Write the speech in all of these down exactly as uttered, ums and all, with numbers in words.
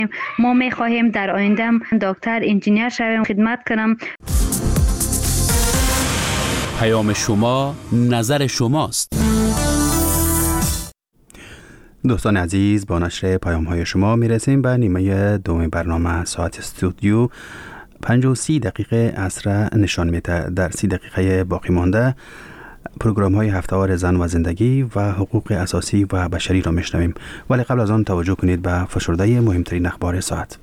ما می خواهیم در آینده دکتر انجینیر شویم، خدمت کنم. پیام شما نظر شماست. دوستان عزیز، با نشر پیام های شما می رسیم به نیمه دوم برنامه. ساعت استودیو پنج و سی دقیقه عصر نشان میده. در سی دقیقه باقی مانده پروگرام های هفته‌وار زن و زندگی و حقوق اساسی و بشری را میشنویم، ولی قبل از آن توجه کنید به فشرده مهمترین اخبار ساعت.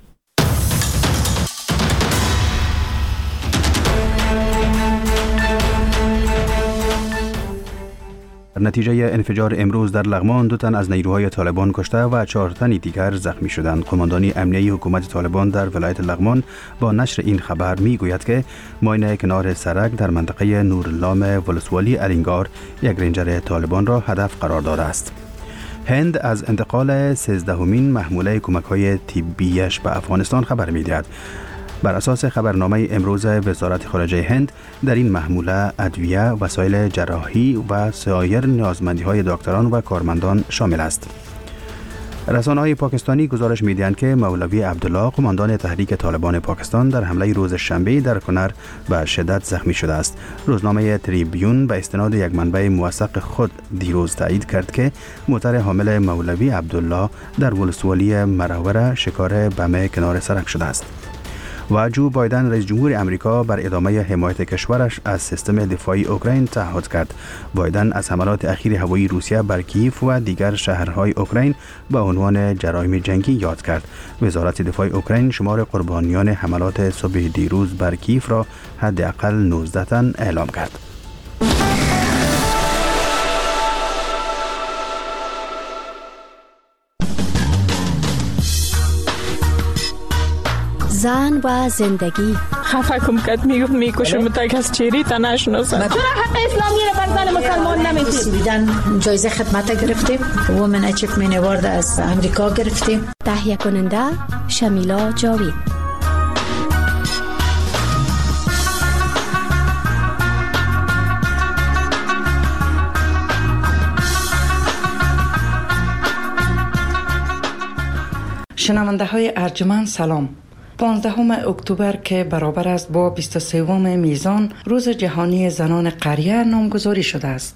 نتیجه انفجار امروز در لغمان دو تن از نیروهای طالبان کشته و چهار تن دیگر زخمی شدند. قماندانی امنیه حکومت طالبان در ولایت لغمان با نشر این خبر می گوید که ماین کنار سرک در منطقه نوراللام ولسوالی الینگار یک رنجر طالبان را هدف قرار داده است. هند از انتقال سیزدهمین محموله کمک‌های طبیش به افغانستان خبر می‌دهد. بر اساس خبرنامه امروز وزارت خارجه هند، در این محموله ادویه، وسایل جراحی و سایر نیازمندی‌های دکتران و کارمندان شامل است. رسانه‌های پاکستانی گزارش می‌دهند که مولوی عبدالله، قماندان تحریک طالبان پاکستان، در حمله روز شنبه در کنر به شدت زخمی شده است. روزنامه تریبیون به استناد یک منبع موثق خود دیروز تایید کرد که موتر حامل مولوی عبدالله در ولسوالی مراوره شکار بم کنار سرک شده است. و جو بایدن رئیس جمهور امریکا بر ادامه حمایت کشورش از سیستم دفاعی اوکراین تعهد کرد. بایدن از حملات اخیر هوایی روسیه بر کیف و دیگر شهرهای اوکراین به عنوان جرایم جنگی یاد کرد. وزارت دفاع اوکراین شمار قربانیان حملات صبح دیروز بر کیف را حداقل نوزده تن اعلام کرد. زن و زندگی. خفه کم کت میگفت میکشم تا کس چیری تا نشناسم. چرا حق اسلامی رو بر زن مسلمان نمیدید؟ بیدن جایزه خدمت گرفتیم، وومن اچیومنت اوارد از امریکا گرفتیم. تهیه کننده شمیلا جاوید. شنونده های ارجمند سلام. پانزدهم اکتبر که برابر است با بیست و سوم میزان روز جهانی زنان قریه نامگذاری شده است.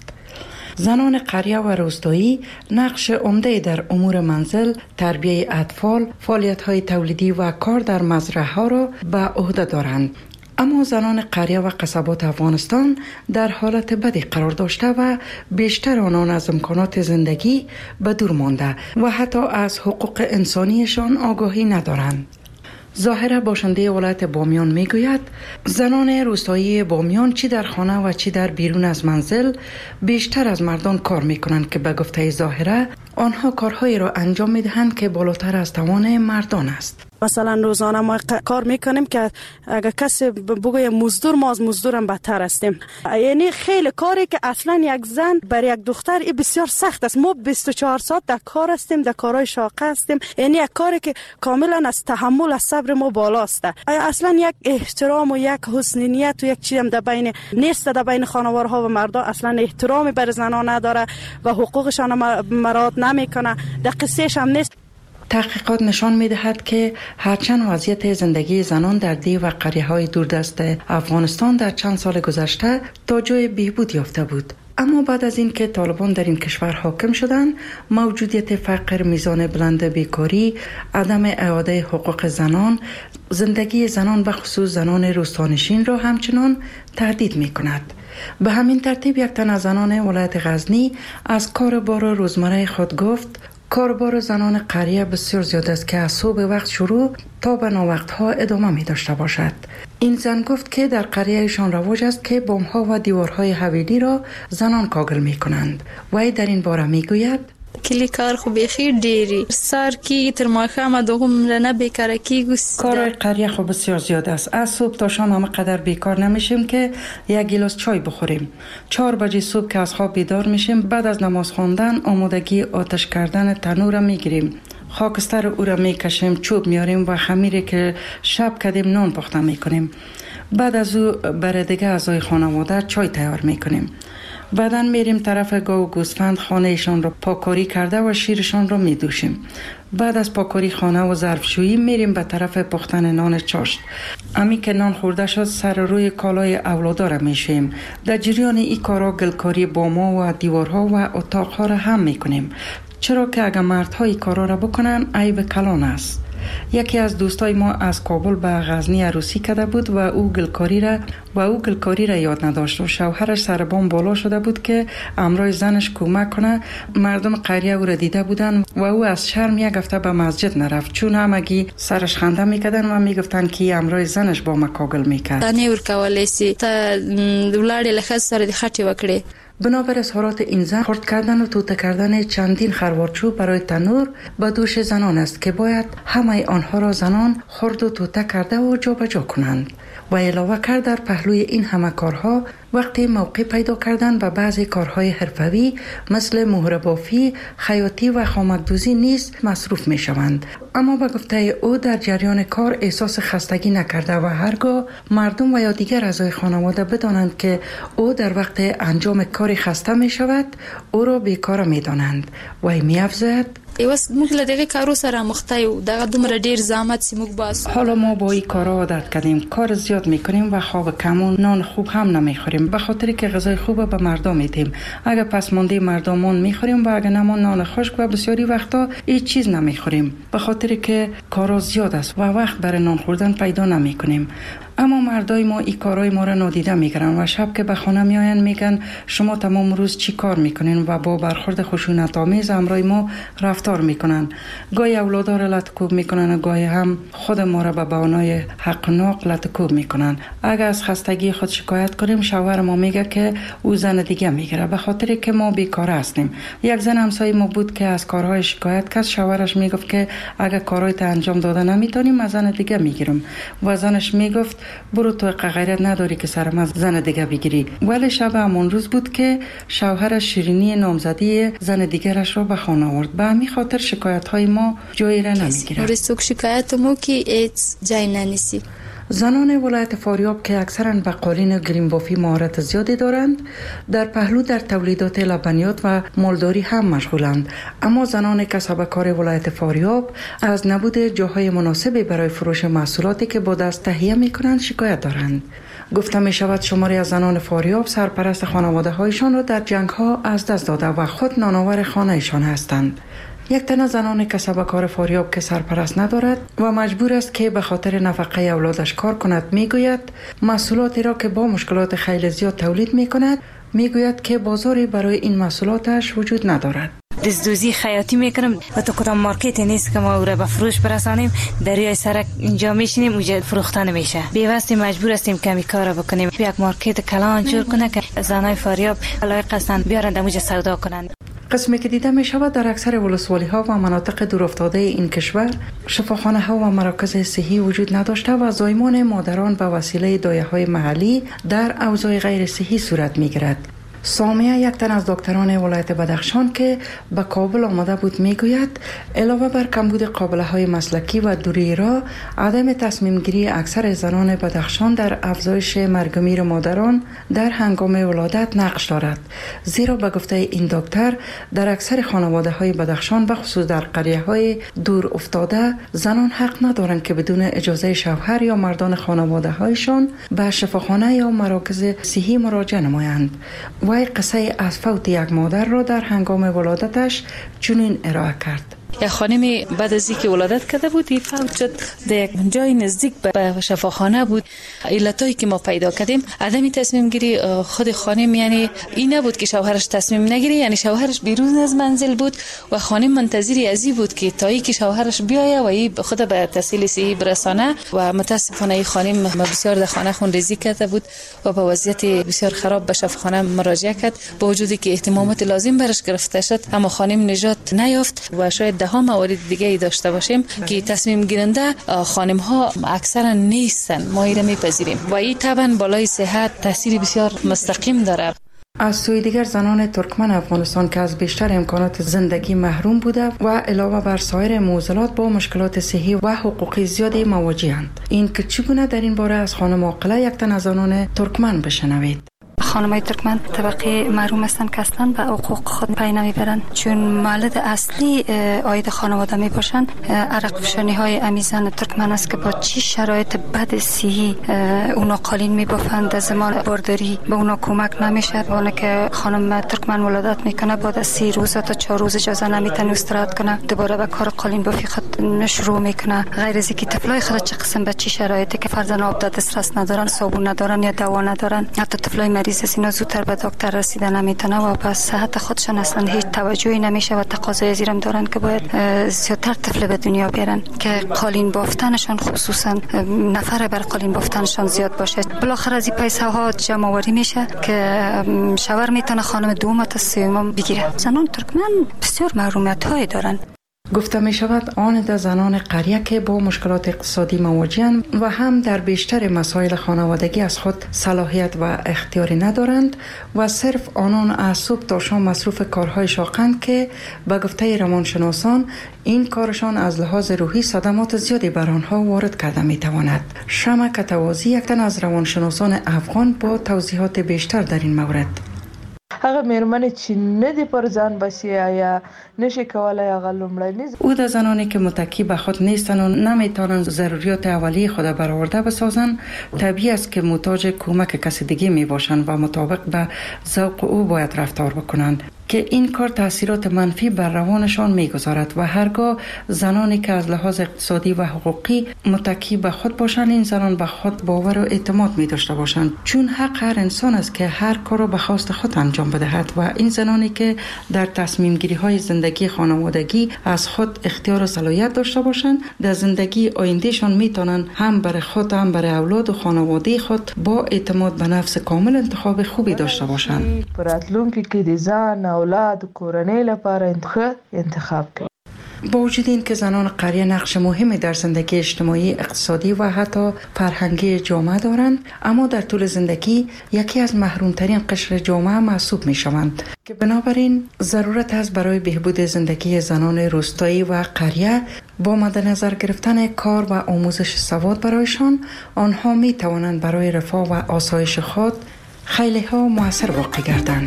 زنان قریه و روستایی نقش عمده در امور منزل، تربیت اطفال، فعالیت‌های تولیدی و کار در مزرعه‌ها را به عهده دارند. اما زنان قریه و قصبات افغانستان در حالت بدی قرار داشته و بیشتر آنان از امکانات زندگی به دور مانده و حتی از حقوق انسانیشان آگاهی ندارند. ظاهره باشنده ولایت بامیان میگوید زنان روستایی بامیان چی در خانه و چی در بیرون از منزل بیشتر از مردان کار میکنند که به گفته ظاهره آنها کارهایی را انجام میدهند که بالاتر از توان مردان است. مثلا روزانه ما کار میکنیم که اگر کسی بگوی مزدور، ما از مزدورم بدتر هستیم. یعنی خیلی کاری که اصلا یک زن برای یک دختر ای بسیار سخت است. ما بیست و چهار ساعت در کار هستیم، در کارهای شاقه هستیم. یعنی یک کاری که کاملا از تحمل، از صبر ما بالاست. اصلا یک احترام و یک حسن نیت و یک چیزی هم در بین نیست، در بین خانوارها و مردا. اصلا احترامی بر زنان نداره و حقوقشان مراعات نمیکنه. در قصهش هم نیست. تحقیقات نشان می‌دهد که هرچند وضعیت زندگی زنان در دی و قریه‌های دوردست افغانستان در چند سال گذشته تا جای بهبود یافته بود، اما بعد از اینکه طالبان در این کشور حاکم شدند، موجودیت فقر، میزان بلند بیکاری، عدم اعاده حقوق زنان، زندگی زنان به خصوص زنان روستانشین را همچنان تهدید می‌کند. به همین ترتیب یک تن از زنان ولایت غزنی از کاربار روزمره خود گفت کاربار زنان قریه بسیار زیاد است که از صبح وقت شروع تا به ناوقتها ادامه می داشته باشد. این زن گفت که در قریهشان رواج است که بامها و دیوارهای حویلی را زنان کاغل می کنند. وی در این باره می گوید کلی کار خو بخیر دیری سر کی تر ماخام دوم نه بیکار کی گوس کار قریه خو بسیار زیاد است. از صبح تا شام هم قدر بیکار نمیشیم که یک گیلاس چای بخوریم. چهار بجه صبح که از خواب بیدار میشیم، بعد از نماز خواندن آمادگی آتش کردن تنور میگیریم، خاکستر او را میکشیم، چوب میاریم و خمیری که شب کردیم نان پخته میکنیم. بعد از او برای دیگه اعضای خانواده چای تیار میکنیم. بعدن میریم طرف گاو و گوسفند، خانهشان را پاکاری کرده و شیرشان را میدوشیم. بعد از پاکاری خانه و ظرفشویی میریم به طرف پختن نان چاشت. امی که نان خورده شد سر روی کالای اولادا را میشوییم. در جریان این کارا گلکاری باما و دیوارها و اتاقها را هم میکنیم، چرا که اگر مردها این کارا را بکنن عیب کلان است. یکی از دوستای ما از کابل به غزنی عروسی کرده بود و او گلکاری را و او گلکاری را یاد نداشت و شوهرش سر بام بالا شده بود که امرای زنش کمک کنه. مردم قریه او را دیده بودن و او از شرم یک هفته به مسجد نرفت، چون همگی سرش خنده میکردن و میگفتن که امرای زنش با مکاگل میکرد. نه ورکولای سی تا ولادت لخص سره دی خټي وکړي. بنابر اظهارات این زن، خرد کردن و توته کردن چندین خروارچوب برای تنور به دوش زنان است که باید همه آنها را زنان خرد و توته کرده و جا به جا کنند. و علاوه کرد در پهلوی این همه کارها وقتی موقع پیدا کردن به بعضی کارهای حرفوی مثل مهره بافی، خیاطی و خامکدوزی نیز مصروف می شوند. اما به گفته او در جریان کار احساس خستگی نکرده و هرگاه مردم و یا دیگر اعضای خانواده بدانند که او در وقت انجام کاری خسته می شود، او را بیکار می دانند و می افزاید ایواس موږ له دغه کارو سره مخته یو، دغه دومره ډیر زحمت چې موږ باسو. حالا ما با این کارا عادت کردیم، کار زیاد میکنیم و خواب کم و نان خوب هم نمیخوریم، به خاطر که غذای خوب به مردم میدیم. اگر پس مانده مردمان میخوریم و اگر نمان نان خشک و بسیاری وقتا هیچ چیز نمیخوریم، به خاطر که کارا زیاد است و وقت برای نان خوردن پیدا نمیکنیم. اما مردای ما این کارای ما را نادیده میگیرن و شب که به خانه میآیند میگن شما تمام روز چی کار میکنین و با برخورد خشونت آمیز امرای ما رفتار میکنن. گاهی اولادا را لطکوب میکنن و گاهی هم خود ما را به بهانه حق ناق لطکوب میکنن. اگر از خستگی خود شکایت کنیم، شوهر ما میگه که او زن دیگه میگیره، به خاطر که ما بیکار هستیم. یک زن همسایه ما بود که از کارهای شکایت کرد، شوهرش میگفت که اگر کارهای انجام داده نمیتونیم از زن دیگه میگیرم و زنش میگفت برو تو غیرت نداری که سرم از زن دیگه بگیری. ولی شب همون روز بود که شوهرش شیرینی نامزدی زن دیگرش را به خانه آورد. به همین خاطر شکایت های ما جایی را نمیگیرد. رسوک شکایت مو که ایت جای ننیسی. زنان ولایت فاریاب که اکثرا به قالین گرین بافی مهارت زیادی دارند، در پهلو در تولیدات لبنیات و مالداری هم مشغولند. اما زنان کسبکار ولایت فاریاب از نبود جاهای مناسبی برای فروش محصولاتی که با دست تهیه میکنند شکایت دارند. گفته می شود شماری از زنان فاریاب سرپرست خانواده هایشان را در جنگ ها از دست داده و خود نانآور خانه ایشان هستند. یک تن از زنان کسبکار فاریاب که سرپرست ندارد و مجبور است که به خاطر نفقه اولادش کار کند میگوید محصولاتی را که با مشکلات خیلی زیاد تولید میکند، میگوید که بازاری برای این محصولاتش وجود ندارد. دزدوزی خیاطی میکنم و تو کدام مارکت نیست که ما او را به فروش برسانیم، دریای سرک اینجا میشینیم اونجا فروخته نمیشه. بی‌واسطه مجبور هستیم کمی کار بکنیم. یک مارکت کلان جور کنه که زنای فاریاب لایق هستند بیارند اونجا سودا کنند. قسمی که دیده می شود در اکثر ولسوالی ها و مناطق دورافتاده این کشور شفاخانه ها و مراکز صحی وجود نداشته و زایمان مادران به وسیله دایه های محلی در اوضاع غیر صحی صورت می گیرد. سامیه یک تن از دکتران ولایت بدخشان که به کابل آمده بود میگوید علاوه بر کمبود قابله های مسلکی و دوری را، عدم تصمیم گیری اکثر زنان بدخشان در افزایش مرگ و میر مادران در هنگام ولادت نقش دارد. زیرا به گفته این دکتر در اکثر خانواده های بدخشان به خصوص در قریه های دور افتاده زنان حق ندارند که بدون اجازه شوهر یا مردان خانواده هایشان به شفاخانه یا مراکز صحی مراجعه نمایند. وی قصه از فوت یک مادر را در هنگام ولادتش چنین ارائه کرد. یک خانمی بعد از اینکه ولادت کرده بود فوت شد، در یک جای نزدیک به شفاخانه بود. علتایی که ما پیدا کردیم عدم تصمیم گیری خود خانم، یعنی این نبود که شوهرش تصمیم نگیره، یعنی شوهرش بیرون از منزل بود و خانم منتظری ازی بود که تا اینکه شوهرش بیایه و این خود به تحصیل صحی برسانه و متاسفانه این خانم بسیار در خانه خون ریزی کرده بود و با وضعیت بسیار خراب به شفاخانه مراجعه کرد. با وجودی که اهتمامات لازم برش گرفته شد اما خانم نجات نیافت و شاید ده ها موارد دیگه ای داشته باشیم که تصمیم گیرنده خانم ها اکثرا نیستن. ما این را میپذیریم و این طبعا بالای صحت تاثیر بسیار مستقیم داره. از سوی دیگر زنان ترکمن افغانستان که از بیشتر امکانات زندگی محروم بوده و علاوه بر سایر معضلات با مشکلات صحی و حقوقی زیادی مواجه‌اند. این که چگونه در این باره از خانم عاقله یک تن از زنان ترکمن بشنوید. خانمای ترکمن طبقه محروم هستند که اصلا به حقوق خود پی نمیبرند، چون مولد اصلی عاید خانواده می باشند. عرق فشانی های امیزان ترکمن است که با چی شرایط بد صحی اونا قالین می بافند. در زمان بارداری به اونا کمک نمیشه، وانه که خانم ترکمن ولادت میکنه بعد از سی روز تا چهار روز اجازه نمیتونه استراحت کنه، دوباره به کار قالین بافی خود شروع میکنه. غیر از اینکه طفلای خود چه قسم به چی شرایطی که فرزن آب داد دسترس ندارن، صابون ندارن یا دوا ندارن، حتی طفلای مریض از اینا زودتر به دکتر رسیده نمیتونه و به صحت خودشان اصلا هیچ توجهی نمیشه و تقاضای زیرم دارن که باید زیادتر طفل به دنیا بیارن که قالین بافتنشان خصوصا نفر بر قالین بافتنشان زیاد باشه. بالاخره از این پیسه ها جمع آوری میشه که شوهر میتونه خانم دوم تا سوم بگیره. زنان ترکمن بسیار محرومیت های دارن. گفته می شود آن در زنان قریه که با مشکلات اقتصادی مواجهند و هم در بیشتر مسائل خانوادگی از خود صلاحیت و اختیاری ندارند و صرف آنان از صبح تا شام مصروف کارهای شاقند که به گفته روانشناسان این کارشان از لحاظ روحی صدمات زیادی بر آنها وارد کرده می تواند. شمع کتوازی یک تن از روانشناسان افغان با توضیحات بیشتر در این مورد. هغه میرمنې چې نه دی پر ځان بسي یا نشي کولای هغه لومړی نیز او د زنانی که متکی به خود نیستند و نمیتوانند ضروریات اولیه خود برآورده بسازند، طبیعی است که محتاج کمک کسی دیگه می باشند و مطابق به ذوق او باید رفتار بکنند که این کار تاثیرات منفی بر روانشان میگذارد و هرگاه زنانی که از لحاظ اقتصادی و حقوقی متکی به خود باشند، این زنان به خود باور و اعتماد می داشته باشند، چون حق هر انسان است که هر کار را به خواست خود انجام بدهد و این زنانی که در تصمیم گیری های زندگی خانوادگی از خود اختیار و صلاحیت داشته باشند، در زندگی آیندهشان می توانند هم برای خود هم برای اولاد و خانواده خود با اعتماد به نفس کامل انتخاب خوبی داشته باشند. راتلونکي کې د ځان اولاد و کورنۍ لپاره انتخاب کړي. با وجود این که زنان قریه نقش مهمی در زندگی اجتماعی، اقتصادی و حتی فرهنگی جامعه دارند، اما در طول زندگی یکی از محرومترین قشر جامعه محسوب می شوند که بنابراین ضرورت است برای بهبود زندگی زنان روستایی و قریه با مد نظر گرفتن کار و آموزش سواد برایشان، آنها می توانند برای رفاه و آسایش خود خیلی ها موثر واقع گردند.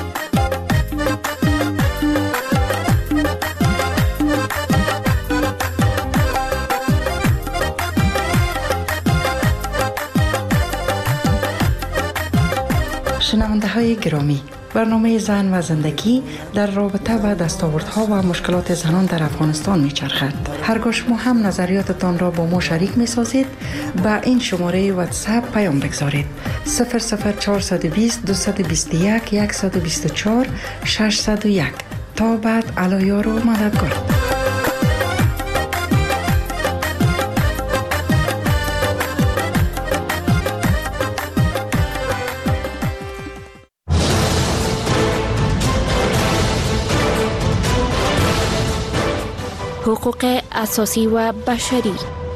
شنونده های گرامی، برنامه زن و زندگی در رابطه و دستاوردها و مشکلات زنان در افغانستان می چرخد. هرگاه شما هم نظریاتتان را با ما شریک می سازید، با این شماره واتساپ پیام بگذارید: صفر صفر چهارصد و بیست دویست و بیست و یک صد و بیست و چهار ششصد و یک. تا بعد، علایار و مددگار. حقوق اساسی و بشری.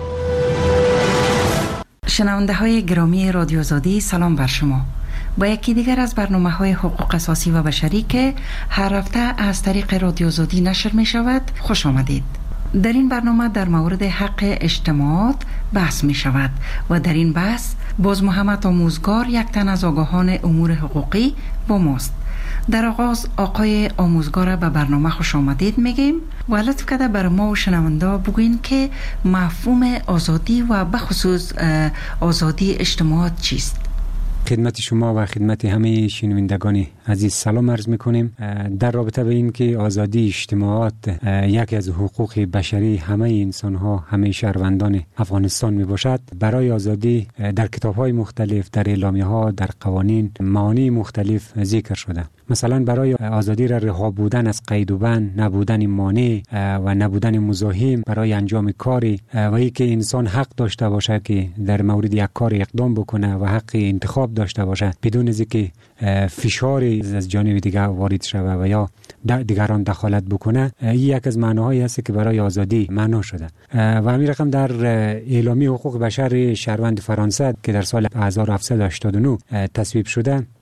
شنونده های گرامی رادیو آزادی، سلام بر شما. با یکی دیگر از برنامه های حقوق اساسی و بشری که هر هفته از طریق رادیو آزادی نشر می شود خوش آمدید. در این برنامه در مورد حق اجتماعات بحث می شود و در این بحث باز محمد آموزگار، یک تن از آگاهان امور حقوقی، با ماست. در آغاز آقای آموزگار به برنامه خوش آمدید میگیم و لطف کرده بر ما و شنونده بگوین که مفهوم آزادی و بخصوص آزادی اجتماعات چیست؟ خدمت شما و خدمت همه شنوندگان عزیز سلام عرض میکنیم. در رابطه به این که آزادی اجتماعات یکی از حقوق بشری همه انسان ها، همه شهروندان افغانستان می باشد، برای آزادی در کتاب های مختلف، در اعلامیه ها، در قوانین معانی مختلف ذکر شده. مثلا برای آزادی را رها بودن از قید و بند، نبودن مانع و نبودن مزاحم برای انجام کاری و اینکه انسان حق داشته باشه که در مورد یک کار اقدام بکنه و حق انتخاب داشته باشه بدون از اینکه فشار از جانب دیگر وارد شود و یا دیگران دخالت بکنه. این یک از معناهایی است که برای آزادی معنا شده و همین رقم در اعلامیه حقوق بشر شهروند فرانسه که در سال هزار و هفتصد و هشتاد و نه تصویب شده،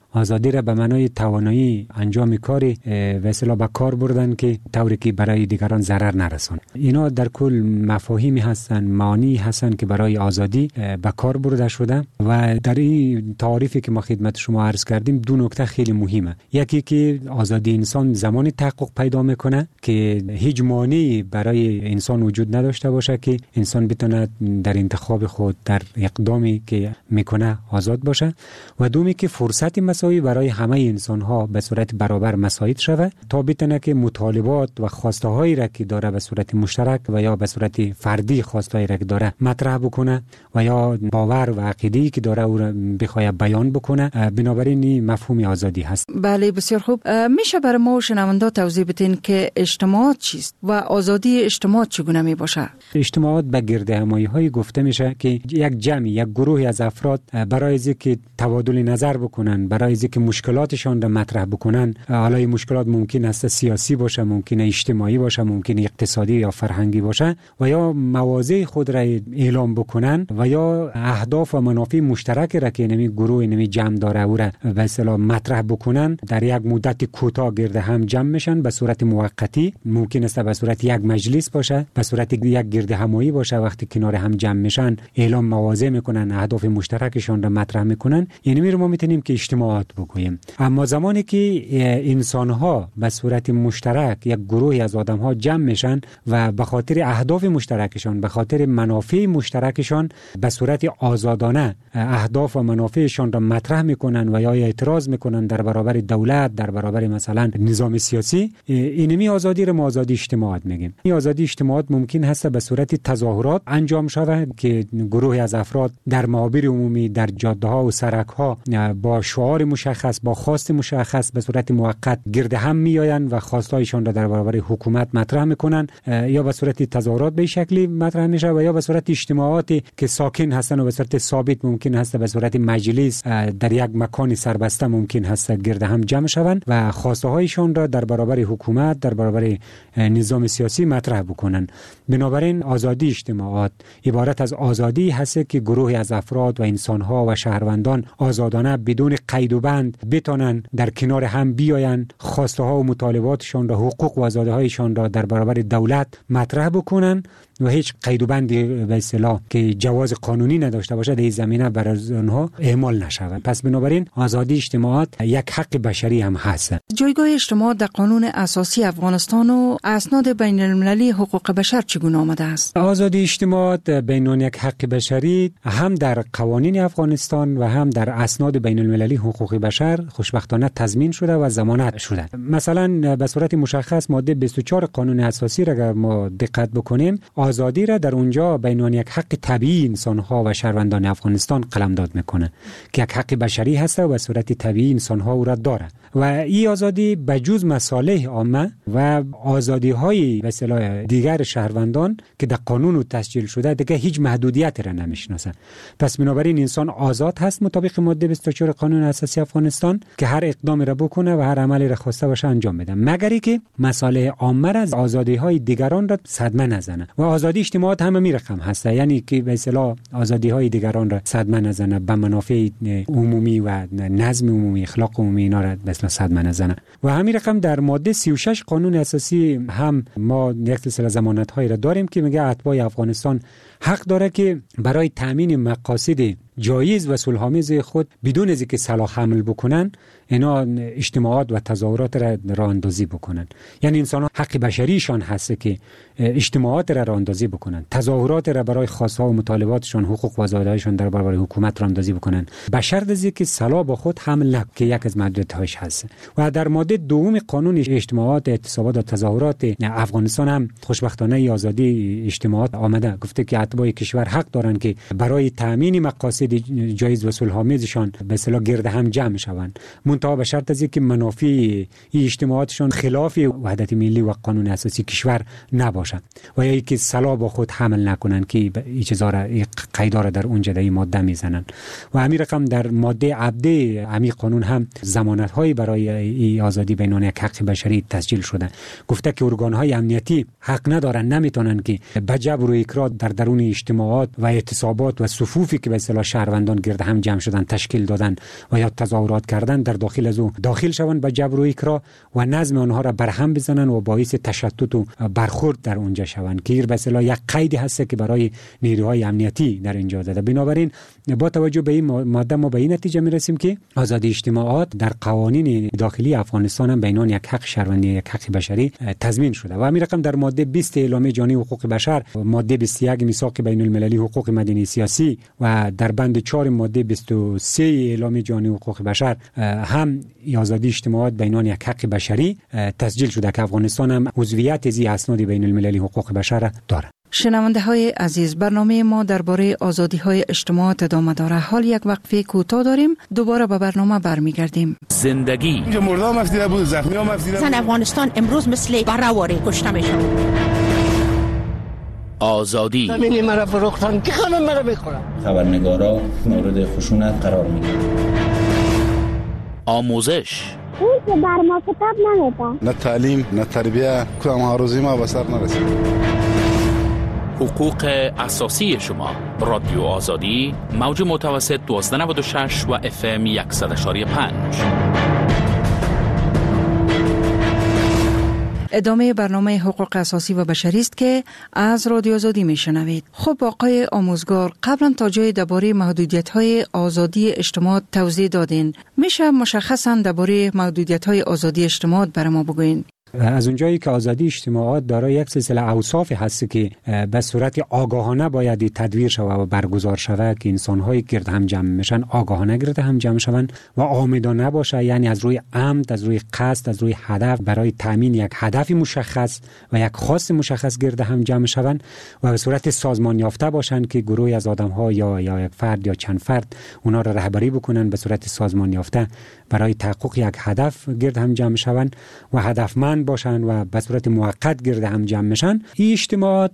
آزادی را به معنای توانایی انجام کاری به اصطلاح به کار بردن که طوری که برای دیگران ضرر نرسونه. اینا در کل مفاهیمی هستن، معانی هستن که برای آزادی به کار برده شده و در این تعریفی که ما خدمت شما عرض کردیم دو نکته خیلی مهمه. یکی که آزادی انسان زمانی تحقق پیدا میکنه که هیچ مانعی برای انسان وجود نداشته باشه که انسان بتونه در انتخاب خود در اقدامی که میکنه آزاد باشه و دومی که فرصت مساوی برای همه انسان ها به صورت برابر مساعد شود تا بتونه که مطالبات و خواسته هایی را که داره به صورت مشترک و یا به صورت فردی خواسته هایی را که داره مطرح بکنه و یا باور و عقیده‌ای که داره او را بخواد بیان بکنه. بنابراین این مفهوم آزادی هست. بله بسیار خوب. میشه برای ما شنوندا توضیح بدین که اجتماعات چیست و آزادی اجتماعات چگونه می باشه؟ اجتماعات به گردهمایی های گفته میشه که یک جمع یک گروه از افراد برای اینکه تبادل نظر بکنن، برای اینکه مشکلاتشان را مطرح بکنن، حالا این مشکلات ممکن است سیاسی باشه، ممکن اجتماعی باشه، ممکن اقتصادی یا فرهنگی باشه و یا مواضع خود را اعلام بکنن و یا اهداف و منافع مشترک را که نمی گروه نمی جمع داره او را به اصطلاح مطرح بکنن در یک مدت کوتاه گرد هم جمع میشن به صورت موقتی. ممکن است به صورت یک مجلس باشه، به صورت یک گرد همایی باشه. وقتی کنار هم جمع میشن اعلام مواضع میکنن، اهداف مشترکشون را مطرح میکنن. یعنی می رو ما میتونیم که اجتماعات بگوییم. اما زمانی که انسان ها به صورت مشترک یک گروهی از آدم ها جمع میشن و به خاطر اهداف مشترکشون، به خاطر منافع مشترکشون به صورت آزادانه اهداف و منافعشون را مطرح میکنن و یا اعتراض میکنن در برابر دولت، در برابر مثلا نظام سیاسی، اینمی آزادی را ما آزادی اجتماعات میگیم. این آزادی اجتماعات ممکن هست به صورت تظاهرات انجام شود که گروهی از افراد در معابر عمومی، در جاده ها و سرک ها با شعار مشخص، با خواست مشخص به صورت موقت گرد هم میآیند و خواستایشان را در برابر حکومت مطرح میکنن، یا به صورت تظاهرات به شکلی مطرح میشه و یا به صورت اجتماعاتی که ساکن هستن و به صورت ثابت ممکن هست به صورت مجلس در یک مکان سربسته ممکن هست گرد هم جمع شوند و خواسته هایشان را در برابر حکومت، در برابر نظام سیاسی مطرح بکنن. بنابراین آزادی اجتماعات عبارت از آزادی هست که گروهی از افراد و انسان‌ها و شهروندان آزادانه بدون قید و بند بتونن در کنار هم بیاین، خواسته ها و مطالباتشان را، حقوق و آزادی هایشان را در برابر دولت مطرح بکنن و هیچ قید و بندی به اصطلاح که جواز قانونی نداشته باشه در این زمینه برای آنها اعمال نشود. پس بنابراین آزادی اجتماعات یک حق بشری هم هست. جایگاه اجتماعات در قانون اساسی افغانستان و اسناد بین المللی حقوق بشر چگونه آمده است؟ آزادی اجتماعات بین یک حق بشری هم در قوانین افغانستان و هم در اسناد بین المللی حقوق بشر خوشبختانه تضمین شده و ضمانت شده. مثلا به صورت مشخص ماده بیست و چهار قانون اساسی را اگر ما دقت بکنیم، آزادی را در اونجا بین یک حق طبیعی انسان‌ها و شهروندان افغانستان قلمداد میکنه که یک حق بشری هست و به صورت طبیعی انسان‌ها او را داره و این آزادی بجز مصالح عامه و آزادی‌های به اصطلاح دیگر شهروندان که در قانون تسجیل شده دیگه هیچ محدودیتی را نمیشناسه. پس بنابراین انسان آزاد هست مطابق ماده بیست و چهار قانون اساسی افغانستان که هر اقدامی را بکنه و هر عملی را خواسته باشه انجام بده، مگر که مصالح عامه را از آزادی‌های دیگران را صدمه نزنه. و آزادی اجتماعات هم می رقم هست، یعنی که به اصطلاح آزادی‌های دیگران را صدمه نزنه، به منافع عمومی و نظم عمومی، اخلاق عمومی اینا را به اصطلاح صدمه نزنه. و همین رقم در ماده سی و شش قانون اساسی هم ما یک سلسله ضمانت‌هایی را داریم که میگه اتباع افغانستان حق داره که برای تامین مقاصد جایز و صلح‌آمیز خود بدون از اینکه سلاح حمل بکنن اینا اجتماعات و تظاهرات را راه اندازی بکنن. یعنی انسان حق بشریشان هست که اجتماعات را راه اندازی بکنن، تظاهرات را برای خواست‌ها و مطالباتشان، حقوق و آزادی‌هایشان در برابر حکومت راه اندازی بکنن، به شرط از اینکه سلاح با خود حمل نکنند که یک از محدودیت‌هاش هست. و در ماده دوم قانون اجتماعات، اعتصابات و تظاهرات افغانستان هم خوشبختانه آزادی اجتماعات آمده، گفته که اتباع کشور حق دارند که برای تامین مقاصد جایز و صلح‌آمیزشان به اصطلاح گرد هم جمع شوند، منتها به شرط از اینکه منافع این اجتماعاتشان خلاف وحدت ملی و قانون اساسی کشور نباشد و یا اینکه سلاح با خود حمل نکنند که این چیزا را قیدا را در اونجا در این ماده میزنن. و همین رقم در ماده عبده همین قانون هم ضمانت‌های برای این آزادی بین یک حق بشری تسجیل شده، گفته که ارگان‌های امنیتی حق ندارن، نمیتونن که به جبر و اکراه در درون درون اجتماعات و اعتصابات و صفوفی که به اصطلاح شهروندان گرد هم جمع شدن تشکیل دادن و یا تظاهرات کردن در داخل از او داخل شوند به جبر و اکراه و نظم آنها را برهم بزنن و باعث تشتت و برخورد در اونجا شوند که به اصطلاح یک قیدی هست که برای نیروهای امنیتی در اینجا داده. بنابراین با توجه به این ماده ما به این نتیجه میرسیم که آزادی اجتماعات در قوانین داخلی افغانستان هم بینان یک حق شهروندی یک حق بشری تضمین شده و همین رقم در ماده بیست اعلامیه جهانی حقوق بشر، ماده بیست و یک میثاق بین المللی حقوق مدنی سیاسی و در بند چهار ماده بیست و سه اعلامیه جهانی حقوق بشر هم آزادی اجتماعات بینان یک حق بشری تسجیل شده که افغانستان هم عضویت از اسناد بین المللی حقوق بشر دارد. شنونده های عزیز، برنامه ما درباره آزادی های اجتماعات ادامه داره. حال یک وقفه کوتاه داریم، دوباره به برنامه برمیگردیم. زندگی اینجا مردم مفدیده بود، زخمی ها مفدیده بود. زن افغانستان امروز مثل برآواره کشته میشن. آزادی زمین مرا فروختن که خانم مرا بخورم. خبرنگارا مورد خشونت قرار میگیرن. آموزش اون که بر ما کتاب نمیده. نه تعلیم نه تربیه، کدام هاروزی ما به سر نرسید. حقوق اساسی شما. رادیو آزادی موج متوسط دویست و نود و شش و اف ام صد و شش و پنج. ادامه برنامه حقوق اساسی و بشری است که از رادیو آزادی میشنوید. خب آقای آموزگار، قبلا تا جای درباره محدودیت‌های آزادی اجتماع توضیح دادین. میشه مشخصاً درباره محدودیت‌های آزادی اجتماع برای ما بگوین؟ از اونجایی که آزادی اجتماعات دارای یک سلسله اوصاف هست که به صورت آگاهانه باید تدویر شود و برگزار شود که انسان‌های گرد هم جمع میشن آگاهانه گرد هم جمع شوند و عامدانه باشه، یعنی از روی عمد، از روی قصد، از روی هدف برای تامین یک هدف مشخص و یک خواست مشخص گرد هم جمع شوند و به صورت سازمان یافته باشند که گروهی از آدم‌ها یا یا یک فرد یا چند فرد اونا را رهبری بکنن به صورت سازمان یافته برای تحقق یک هدف گرد هم جمع شوند و هدفمند باشن و به صورت موقت گرد هم جمع میشن. این اجتماعات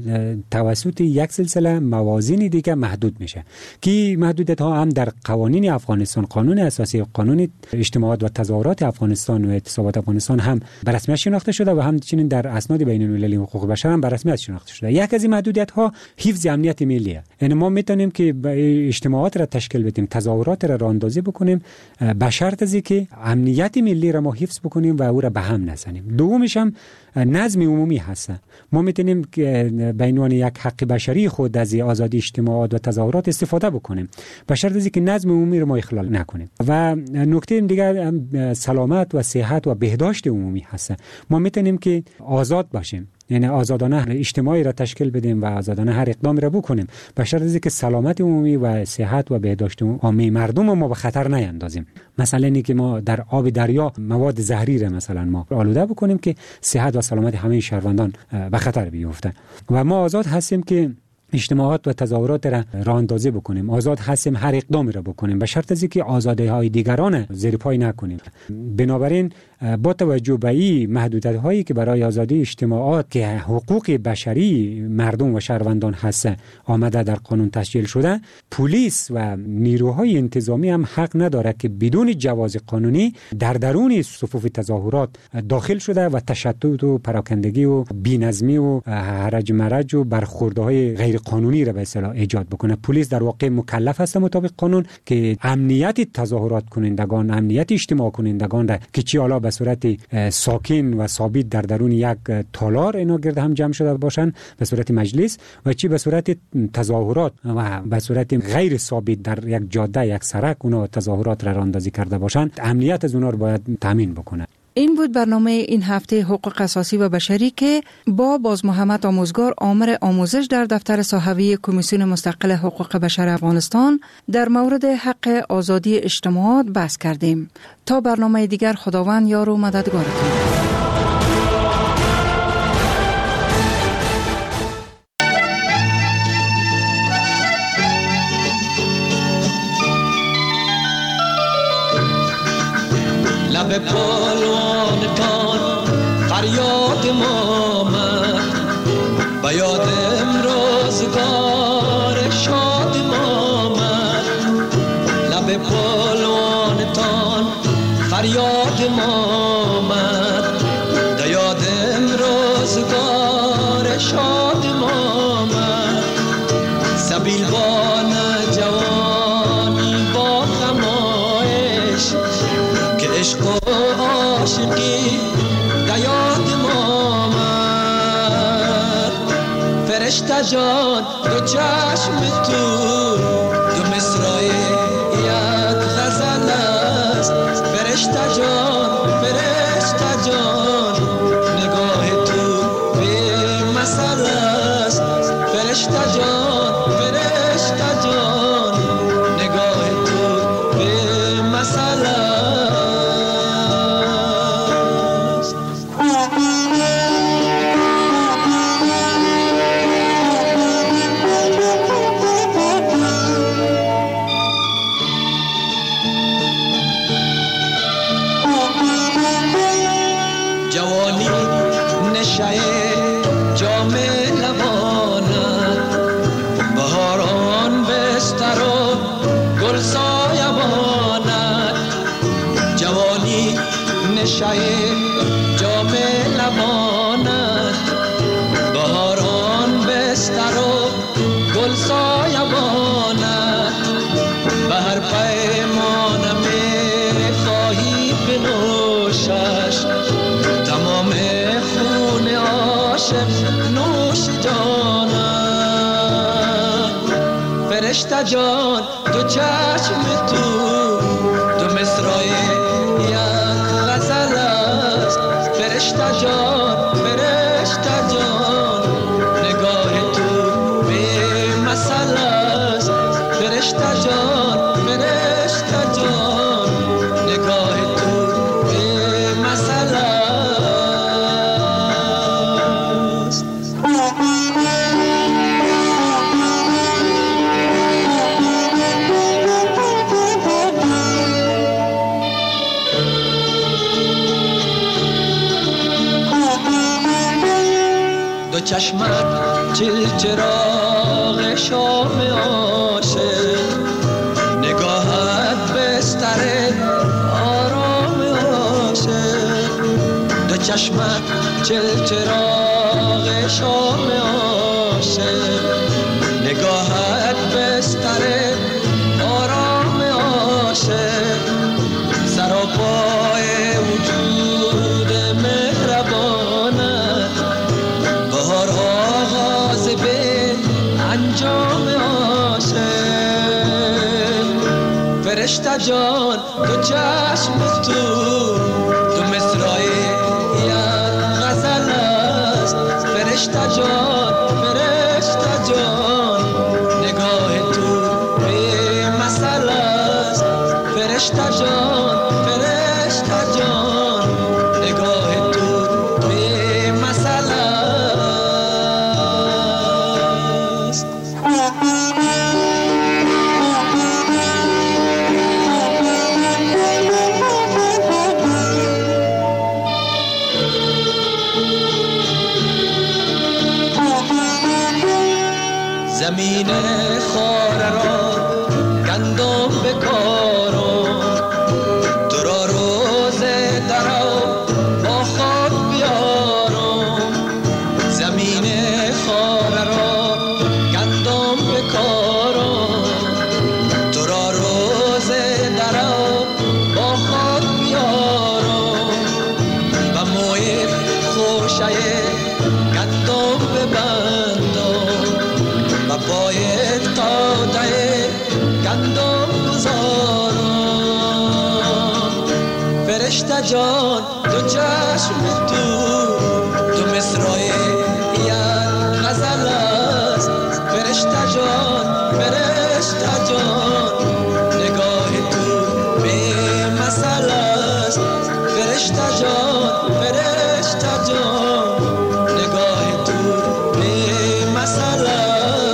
توسط یک سلسله موازین دیگه محدود میشه که محدودیت ها هم در قوانین افغانستان، قانون اساسی، قانون اجتماعات و تظاهرات افغانستان و اعتصابات افغانستان هم به رسمیت شناخته شده و همچنین در اسناد بین المللی حقوق بشر هم به رسمیت شناخته شده. یک از این محدودیت ها حفظ امنیت ملیه. یعنی ما میتونیم که اجتماعات را تشکیل بدیم، تظاهرات را راه اندازی بکنیم به شرط از اینکه امنیت ملی را ما حفظ بکنیم و او را به هم نزنیم. دومش هم نظم عمومی هست. ما میتونیم به عنوان یک حق بشری خود از آزادی اجتماعات و تظاهرات استفاده بکنیم به شرط از اینکه نظم عمومی رو ما اخلال نکنیم. و نکته دیگر سلامت و صحت و بهداشت عمومی هست. ما میتونیم که آزاد باشیم، یعنی آزادانه اجتماعی را تشکیل بدیم و آزادانه هر اقدامی را بکنیم به شرط از اینکه سلامت عمومی و صحت و بهداشت عمومی مردم ما به خطر نیندازیم. مثلا اینکه ما در آب دریا مواد زهری را مثلا ما آلوده بکنیم که صحت و سلامت همه شهروندان به خطر بیفته. و ما آزاد هستیم که اجتماعات و تظاهرات را راه اندازی بکنیم، آزاد هستیم هر اقدامی را بکنیم به شرط از اینکه آزادی‌های دیگران زیر پای نکنیم. بنابراین با توجه به این محدودیت‌هایی که برای آزادی اجتماعات که حقوق بشری مردم و شهروندان هست آمده در قانون تسجیل شده، پلیس و نیروهای انتظامی هم حق نداره که بدون جواز قانونی در درون صفوف تظاهرات داخل شده و تشتت و پراکندگی و بی‌نظمی و هرج مرج و برخوردهای غیر قانونی را به اصطلاح ایجاد بکنه. پلیس در واقع مکلف است مطابق قانون که امنیت تظاهرات کنندگان، امنیت اجتماع کنندگان را که چی حالا به صورت ساکن و ثابت در درون یک تالار اینا گرد هم جمع شده باشن به صورت مجلس و چی به صورت تظاهرات و به صورت غیر ثابت در یک جاده، یک سرک اونا تظاهرات را راهاندازی کرده باشن، امنیت از اونا رو باید تامین بکنه. این بود برنامه این هفته حقوق اساسی و بشری که با باز محمد آموزگار آمر آموزش در دفتر صحوی کمیسیون مستقل حقوق بشر افغانستان در مورد حق آزادی اجتماعات بحث کردیم. تا برنامه دیگر خداوند یار و مددگارتون. لب پالوانتان فریاد ما آمد و یاد امروزگار شاد ما آمد. لب پالوانتان فریاد ما آمد و یاد امروزگار شاد ما آمد. بیلبان جوانی با غمایش که عشق و عاشقی دیاد ما من. فرشته جان دو چشم تو دو مصرای یک غزل است. فرشته جان فرشته جان نگاه تو به مثل است. فرشته جان فرشته جان نگاه تو به مثل است. جوانی نشه جام لبانت، بهاران بستر و گل سایبانت. جوانی نشه جام لبانت، بهاران بستر و گل سایبانت. به هر پیمانم خواهی بنوشش تمام خون عاشق نوش جانت. فرشته جان دو چشم تو دو مصرای یک غزل است. فرشته جان فرشته جان نگاه تو به مثل است. فرشته جان فرشته جان نگاه تو به مثل است. دو چشمت چل چراغ شام عاشق، نگاهت بستر آرام عاشق. دو چشمت چل چراغ شام عاشق، نگاهت بستر آرام عاشق. سراپای وجود مهربانت، بهار آغاز به انجام عاشق. فرشته جان دو چشم تو دو مصرای یک غزل است. فرشته جان فرشته جان نگاه تو به مثل است. فرشته جان فرشته جان نگاه تو به مثل است. زمین خاره را گندم بکارم، تو را روز درو با خود بیارم. زمین خاره را گندم بکارم، تو را روز درو با خود بیارم. و موی خوشه گندم ببندم، و پای تاده گندم گذارم. فرشته جان دو چشم تو دو مصرای یک غزل است. فرشته جان فرشته جان نگاه تو به مثل است. فرشته جان فرشته جان نگاه تو به مثل است.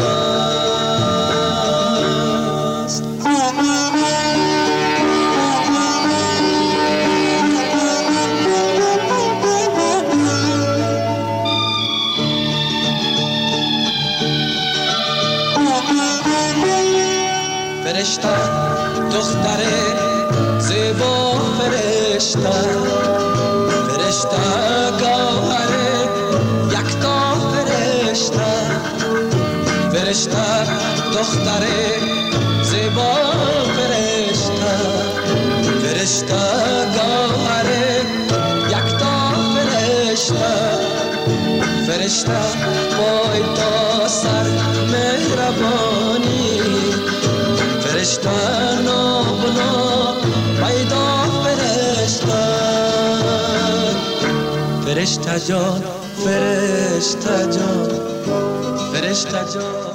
فرشته دختر زیبا فرشته، فرشته گوهر یکتا فرشته. فرشته دختر زیبا فرشته فرشته گوهر یکتا فرشته فرشته پای تا سر مهربانی فرشته نابنا پیدا فرشته فرشته جان فرشته جان فرشته جان